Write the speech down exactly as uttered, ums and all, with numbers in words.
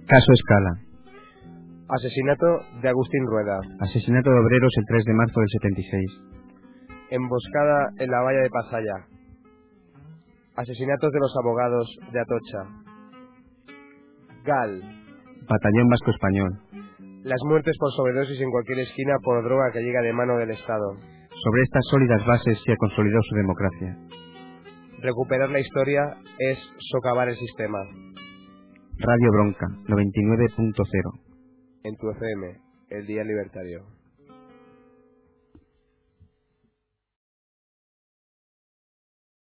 Caso Escala. Asesinato de Agustín Rueda. Asesinato de obreros el tres de marzo del setenta y seis. Emboscada en la valla de Pasaya. Asesinatos de los abogados de Atocha. Gal. Batallón Vasco Español. Las muertes por sobredosis en cualquier esquina por droga que llega de mano del Estado. Sobre estas sólidas bases se ha consolidado su democracia. Recuperar la historia es socavar el sistema. Radio Bronca, noventa y nueve punto cero. En tu F M, el Día Libertario.